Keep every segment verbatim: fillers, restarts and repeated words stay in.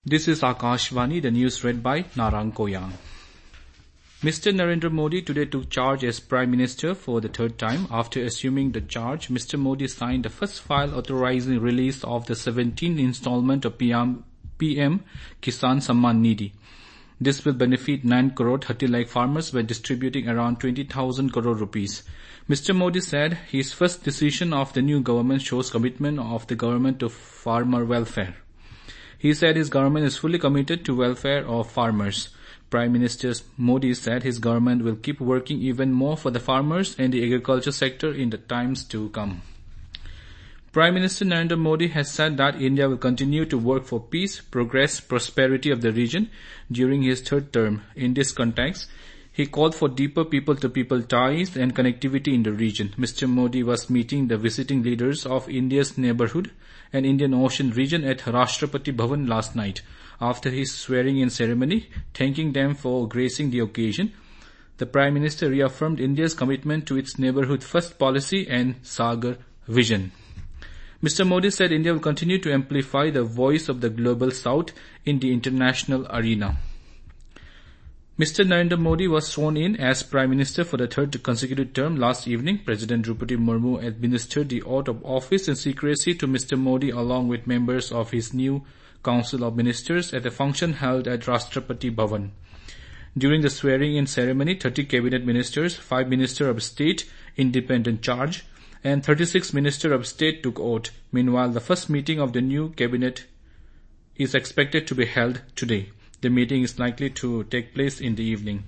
This is Akashvani, the news read by Narang Koyang. Mister Narendra Modi today took charge as Prime Minister for the third time. After assuming the charge, Mister Modi signed the first file authorizing release of the seventeenth installment of P M Kisan Samman Nidhi. This will benefit nine crore thirty lakh farmers by distributing around twenty thousand crore rupees. Mister Modi said his first decision of the new government shows commitment of the government to farmer welfare. He said his government is fully committed to welfare of farmers. Prime Minister Modi said his government will keep working even more for the farmers and the agriculture sector in the times to come. Prime Minister Narendra Modi has said that India will continue to work for peace, progress, prosperity of the region during his third term. In this context, he called for deeper people-to-people ties and connectivity in the region. Mister Modi was meeting the visiting leaders of India's neighborhood and Indian Ocean region at Rashtrapati Bhavan last night. After his swearing-in ceremony, thanking them for gracing the occasion, the Prime Minister reaffirmed India's commitment to its neighborhood-first policy and Sagar vision. Mister Modi said India will continue to amplify the voice of the Global South in the international arena. Mister Narendra Modi was sworn in as Prime Minister for the third consecutive term last evening. President Draupadi Murmu administered the oath of office in secrecy to Mister Modi along with members of his new Council of Ministers at a function held at Rashtrapati Bhavan. During the swearing-in ceremony, thirty cabinet ministers, five ministers of state, independent charge, and thirty-six ministers of state took oath. Meanwhile, the first meeting of the new cabinet is expected to be held today. The meeting is likely to take place in the evening.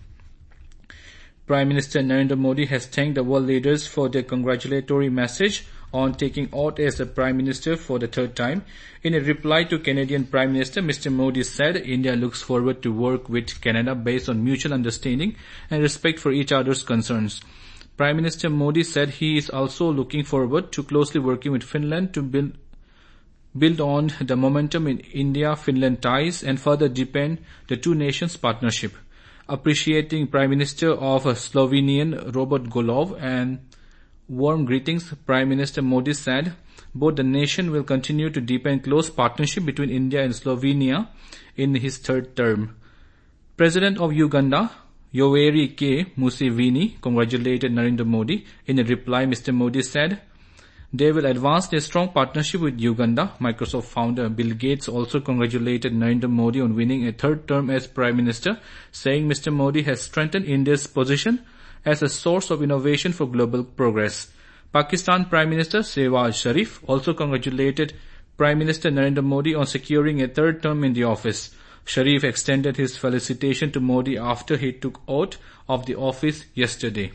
Prime Minister Narendra Modi has thanked the world leaders for their congratulatory message on taking oath as the Prime Minister for the third time. In a reply to Canadian Prime Minister, Mister Modi said India looks forward to work with Canada based on mutual understanding and respect for each other's concerns. Prime Minister Modi said he is also looking forward to closely working with Finland to build build on the momentum in India-Finland ties and further deepen the two nations' partnership. Appreciating Prime Minister of Slovenian Robert Golov and warm greetings, Prime Minister Modi said both the nation will continue to deepen close partnership between India and Slovenia in his third term. President of Uganda, Yoweri K. Museveni, congratulated Narendra Modi. In a reply, Mister Modi said they will advance their strong partnership with Uganda. Microsoft founder Bill Gates also congratulated Narendra Modi on winning a third term as Prime Minister, saying Mister Modi has strengthened India's position as a source of innovation for global progress. Pakistan Prime Minister Shehbaz Sharif also congratulated Prime Minister Narendra Modi on securing a third term in the office. Sharif extended his felicitation to Modi after he took oath of the office yesterday.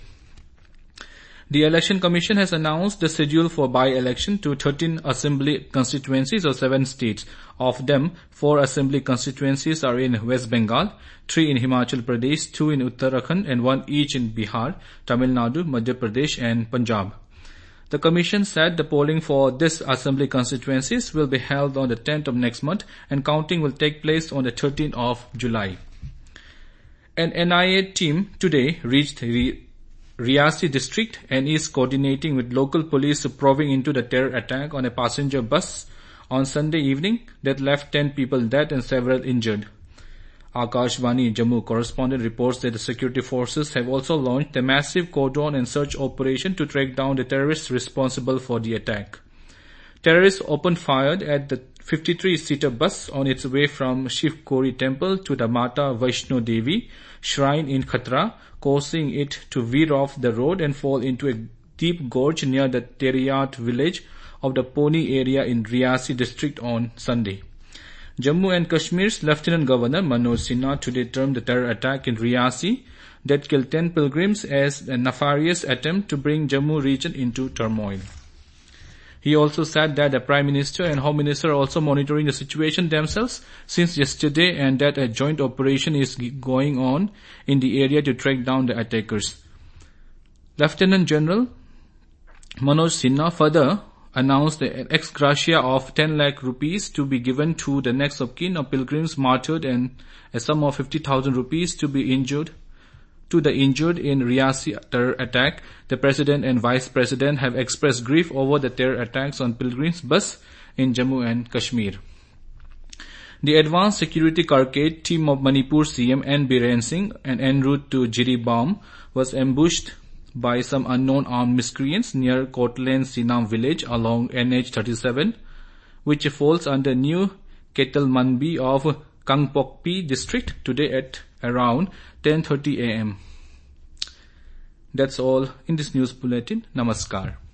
The Election Commission has announced the schedule for by-election to thirteen assembly constituencies of seven states. Of them, four assembly constituencies are in West Bengal, three in Himachal Pradesh, two in Uttarakhand, and one each in Bihar, Tamil Nadu, Madhya Pradesh, and Punjab. The Commission said the polling for these assembly constituencies will be held on the tenth of next month, and counting will take place on the thirteenth of July. An N I A team today reached the Riyasi district and is coordinating with local police probing into the terror attack on a passenger bus on Sunday evening that left ten people dead and several injured. Akashvani Jammu correspondent reports that the security forces have also launched a massive cordon and search operation to track down the terrorists responsible for the attack. Terrorists opened fire at the fifty-three seater bus on its way from Shiv Kori temple to the Mata Vaishno Devi shrine in Khatra, causing it to veer off the road and fall into a deep gorge near the Teriyat village of the Poni area in Riyasi district on Sunday. Jammu and Kashmir's Lieutenant Governor Manoj Sinha today termed the terror attack in Riyasi that killed ten pilgrims as a nefarious attempt to bring Jammu region into turmoil. He also said that the Prime Minister and Home Minister are also monitoring the situation themselves since yesterday and that a joint operation is going on in the area to track down the attackers. Lieutenant General Manoj Sinha further announced the ex gratia of ten lakh rupees to be given to the next of kin of pilgrims martyred and a sum of fifty thousand rupees to be injured to the injured in Riyasi terror attack. The President and Vice President have expressed grief over the terror attacks on pilgrims bus in Jammu and Kashmir. The Advanced Security Carcade team of Manipur C M N Biren Singh and en route to Jiribam was ambushed by some unknown armed miscreants near Kotlen Sinam village along N H thirty-seven, which falls under New Ketalmanbi of Kangpokpi district today at around ten thirty a m That's all in this news bulletin. Namaskar.